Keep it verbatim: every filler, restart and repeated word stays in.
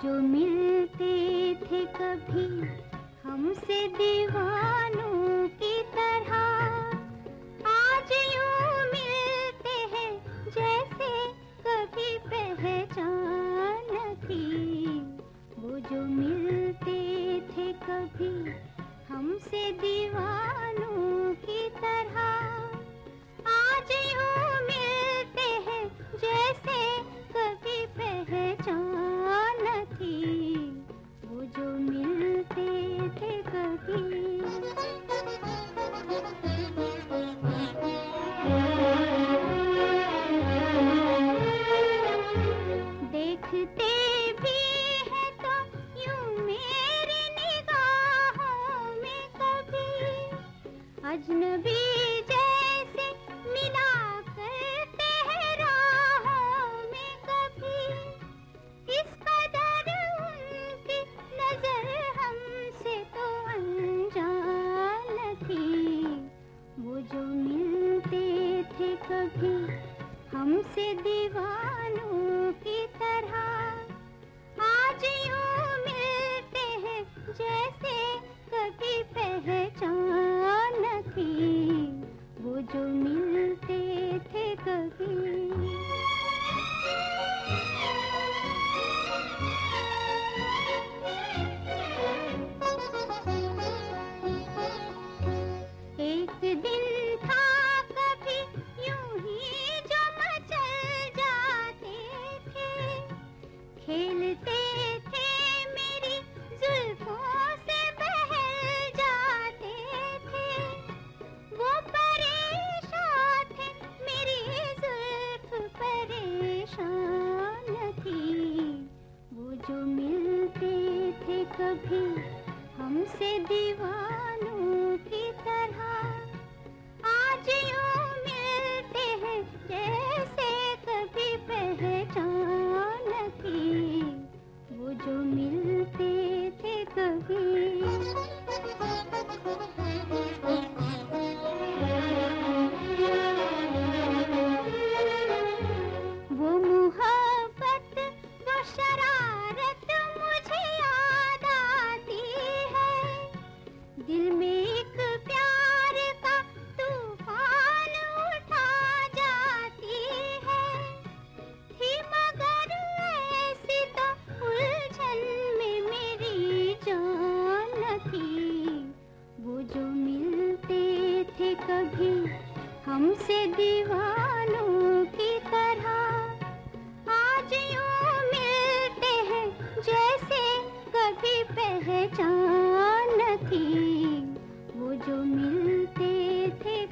जो मिलते थे कभी हमसे दीवानों की तरह, आज यूं मिलते हैं जैसे कभी पहचान न थी। वो जो मिलते थे कभी हमसे दीवानों की तरह, आज यूं मिलते हैं जैसे कभी पहचान न थी। वो जो मिलते थे कभी। देखते भी है तो यूं मेरी निगाहों में कभी अजनबी जैसे मिला करते हैं राहों में कभी। इस कदर उनकी नजर हमसे तो अनजान थी। वो जो मिलते थे कभी हमसे दीवानों की तरह, आज यूं मिलते हैं जैसे कभी पहचान न थी। वो जो मिलते थे कभी। एक दिन था कभी यूं ही जो मचल जाते थे, खेलते थे मेरी जुल्फों से बहल जाते थे। वो परेशान थे मेरी जुल्फ परेशान थी। वो जो मिलते थे कभी हमसे दीवानों की तरह, आज यूं मिलते हैं जैसे कभी पहचान न थी। वो जो मिलते थे कभी। वो मोहब्बत वो शरारत मुझे याद आती है। दिल में एक प्यार का तूफान उठा जाती है। थी मगर ऐसी तो उलझन में मेरी जान न थी। वो जो मिलते थे कभी हमसे दीवानों की तरह, आज यूं मिलते हैं जैसे कभी पहचान न थी। वो जो मिलते थे